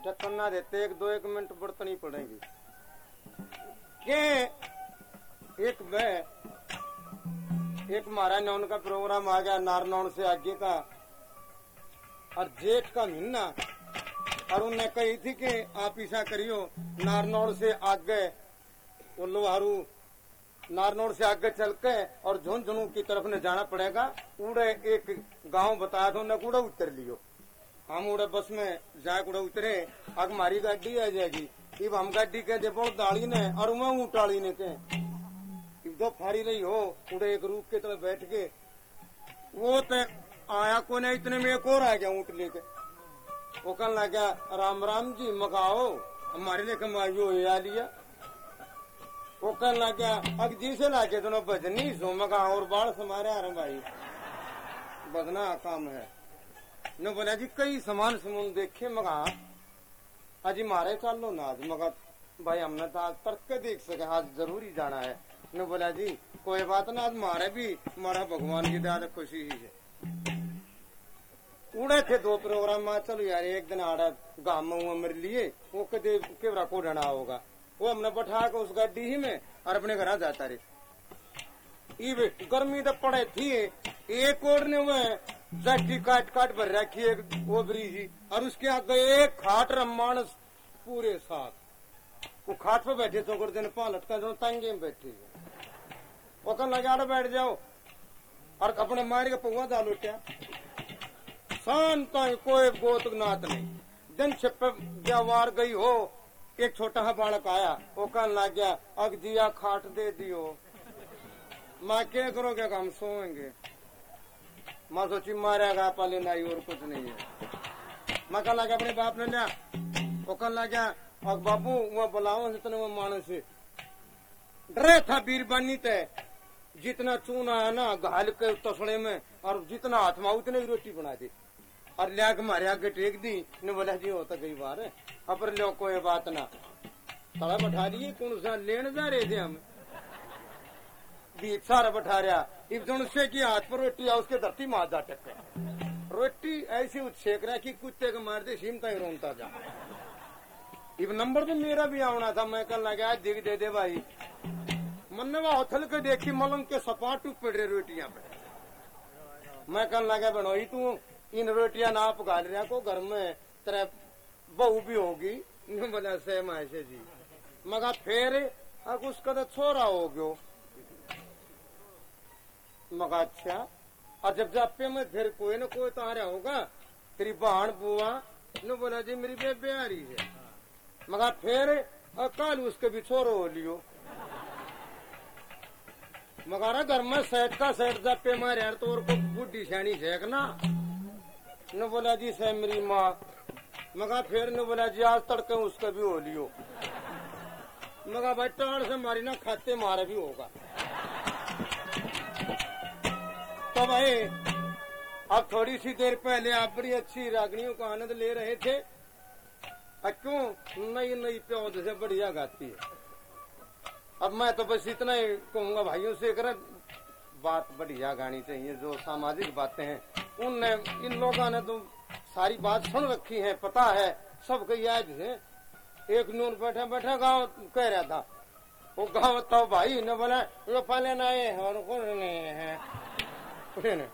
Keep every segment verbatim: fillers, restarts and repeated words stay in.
टक्कर ना देते, एक दो एक मिनट बरतनी पड़ेगी के एक वे एक महाराज नौन का प्रोग्राम आ गया नारनौन से आगे का और जेठ का महीना और उनने कही थी कि आप ऐसा करियो नारनौल से आगे वो लोहारू नारनौल से आगे चल के और झुंझुनू की तरफ ने जाना पड़ेगा। उड़े एक गांव बताया था उन्हें कूड़ा उतर लियो। हम उड़े बस में जाए कूड़ा उतरे अब हमारी गाड़ी आ जाएगी। इब हम गाड़ी के दे बोल दाली ने और मैं ऊँटाली ने के दो फाड़ी रही हो उड़े एक रूप के तरफ बैठ के वो तो आया को नहीं इतने में एक और आ गया ऊँट लेके। वो कहने लगा राम राम जी मगाओ हमारे लिए कमाइयो या लिया। वो कहने लगा अब जी से लाके दोनों भजनी सो मगा और बाढ़ समारे आ रहे भाई बदना काम है न बोला जी कई समान समून देखे मगा अजी मारे चल लो ना आज मगा भाई हमने तो आज तर्क के देख सके आज जरूरी जाना है न बोला जी कोई बात ना आज मारे भी मारा भगवान की दया खुशी ही है। उड़े थे दो प्रोग्राम में चलो यार एक दिन आड़ा गांव में मेरे लिए वो कदे केवरा को डना होगा वो हमने बैठा के उस गाड़ी ही में और अपने घर जाता रहे। इब गर्मी तो पड़े थी एक और ने वह जट्टी काट काट भर रखी है वो ब्रीजी और उसके आगे एक खाट रमान पूरे साथ वो खाट पे बैठे तो दिन पालट का जो तंगे में बैठे वो कल लगा बैठ जाओ और अपने मार के पौवा डाल उठा शांत कोई गोत नात नहीं। दिन छप्पे जवार गई हो एक छोटा सा बालक आया वो कहने लग गया अग जिया खाट दे दियो। माँ क्या करोगे हम सोएंगे। माँ सोची मारेगा पाले नाई और कुछ नहीं है। माँ कहने लगा अपने बाप ने लिया वो कहने लग गया अब बाबू वो बुलाओ जितने वो मानस डरे था बीरबानी तय जितना चूना है ना घाल के तसड़े में और जितना हाथ में उतने ही रोटी बना दी और लिया के मारे आगे टेक दी ने बोला जी होता कई बार अपर लो कोई बात ना तड़ा बैठा लिए कौन सा लेने जा रहे थे हम बीच सारा बैठा रहा इब जो से की हाथ पर रोटी आ उसके धरती मार जा टक्के रोटी ऐसी उछेक रहा कि कुत्ते को मार दे सीमता ही रोनता जा। इब नंबर तो मेरा भी आना था मैं कल लगा दिख दे दे भाई मन वो हथल के देखी मलंग के सपाट टूट पड़ रहे रोटियां पे। मैं कल लगा बनोई तू इन रोटियां ना आप गाल रहा को घर में तेरे बहू भी होगी बोला सहम ऐसे जी मगा फिर अब उसका तो छोरा हो गयो मगा अच्छा और जब जापे में फिर कोई न कोई तो आ रहा होगा तेरी बहन बुआ न बोला जी मेरी बेबे आ रही है मगा फिर कल उसके भी छोरो हो लियो मगारा घर में सेठ का सेठ जापे मारे यार तो और को बुढ़ी सैनी सेक ना न बोला जी सह मेरी माँ मगा फिर न बोला जी आज तड़के उसका भी हो लियो मगा भाई टाड़ से मारी ना खाते मारे भी होगा। तो भाई अब थोड़ी सी देर पहले आप बड़ी अच्छी रागनियों का आनंद ले रहे थे क्यों नई नई प्योद से बढ़िया गाती है। अब मैं तो बस इतना ही कहूंगा भाइयों से कर बात बढ़िया गानी चाहिए जो सामाजिक बातें हैं उनने इन लोगों ने तो सारी बात सुन रखी है पता है सबको याद है। एक नून बैठा बैठा गाँव कह रहा था वो गाँव तो भाई ने बोला वो पहले ना आए और कौन नहीं है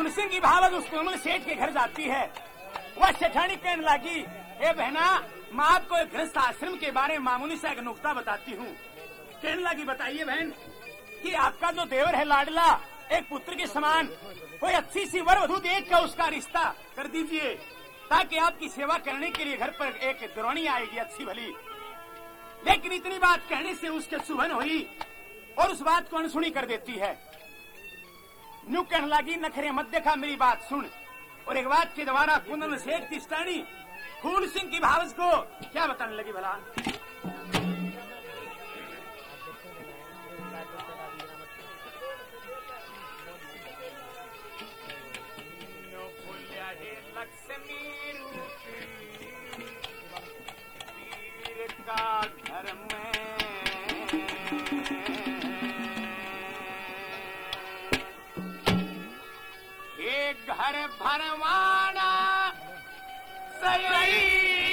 फूल सिंह की भावत उस कोमल सेठ के घर जाती है। वह सेठानी कहने लगी, ए बहना, मैं आपको एक गृहस्थ आश्रम के बारे में मामूली सा एक नुक्ता बताती हूँ। कहने लगी, बताइए बहन, कि आपका जो देवर है लाडला, एक पुत्र के समान, कोई अच्छी सी वर वधू देख कर उसका रिश्ता कर दीजिए, ताकि आपकी सेवा करने के लिए घर पर एक द्रोणी आएगी अच्छी भली। लेकिन इतनी बात कहने से उसके सुबह हुई और उस बात को अनसुनी कर देती है। न्यू कहने लगी, नखरे मत देखा, मेरी बात सुन। और एक बात के द्वारा कुंदन शेख की स्टानी फूल सिंह की भावस को क्या बताने लगी भला। लक्ष्मी रूपी वीर का घर में एक घर भरवाना सही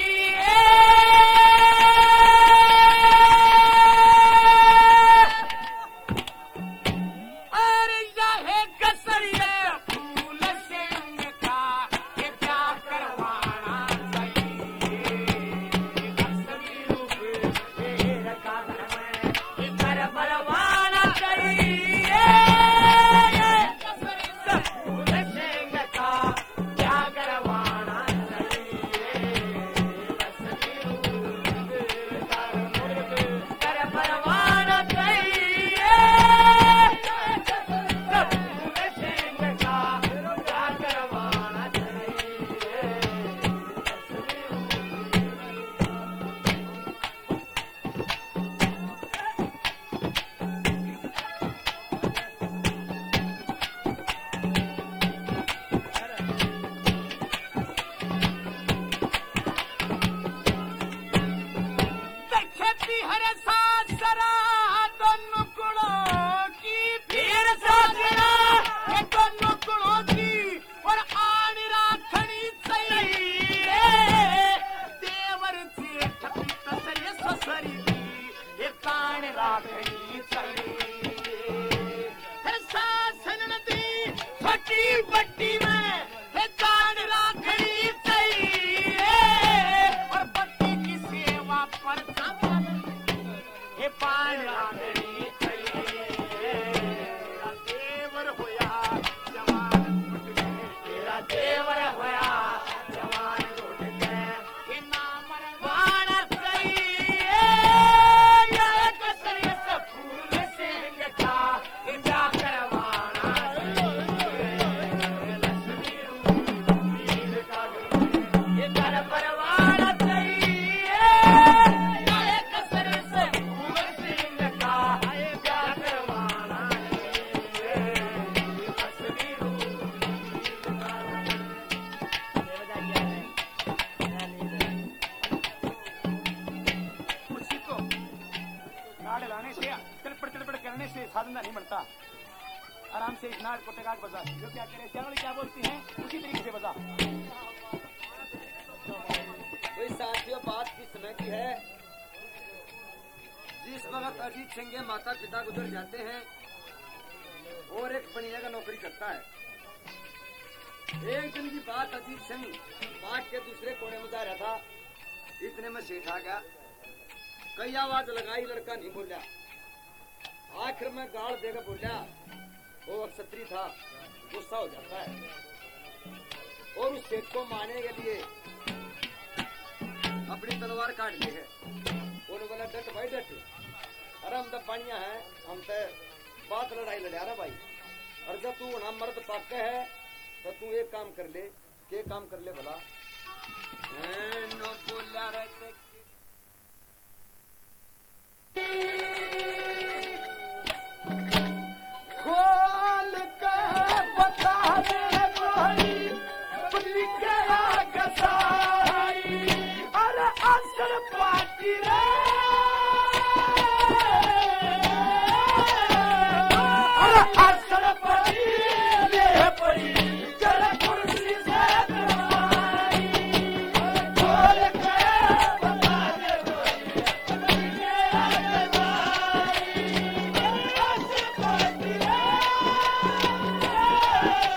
आराम से इस नाट को टकाट बजा, जो क्या करे श्यामली क्या बोलती हैं उसी तरीके से बजा। तो साथियों, बात किस समय की है, जिस वक्त अजीत सिंह के माता पिता गुजर जाते हैं और एक बनिया का नौकरी करता है। एक दिन की बात, अजीत सिंह बाग के दूसरे कोने में जा रहा था, इतने में सेठ आ गया। कई आवाज लगाई, लड़का नहीं बोला। आखिर में गाड़ देकर बोला, वो क्षत्रिय था, गुस्सा हो जाता है और उस सेठ को मारने के लिए अपनी तलवार काट ली है। और बोला, डट भाई डट, अरे हम तो पानिया है, हम तो बात लड़ाई लड़ा रहा भाई। और जब तू ना मर्द पाके है तो तू एक काम कर ले। के काम कर ले भला? नो बोला रहते खोल के बता दे भाई, क्या कसाई, अरे असर पाती रे, अरे असर पाती ये पड़ी चल कुर्सी से दवाई, खोल के बता दे भाई, क्या कसाई, असर पाती रे।